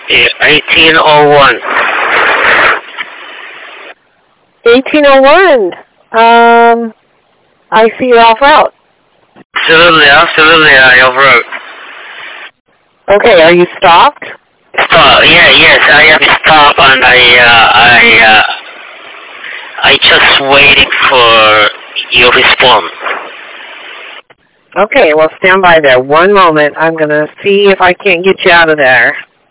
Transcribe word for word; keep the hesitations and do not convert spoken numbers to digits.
eighteen oh one. eighteen oh one. Um, I see you're off route. Absolutely, absolutely, I off route. Okay, are you stopped? Stop. Yeah, yes, I am stopped, and I, uh, I, uh, I just waiting for your response. Okay, well, stand by there. One moment. I'm going to see if I can't get you out of there.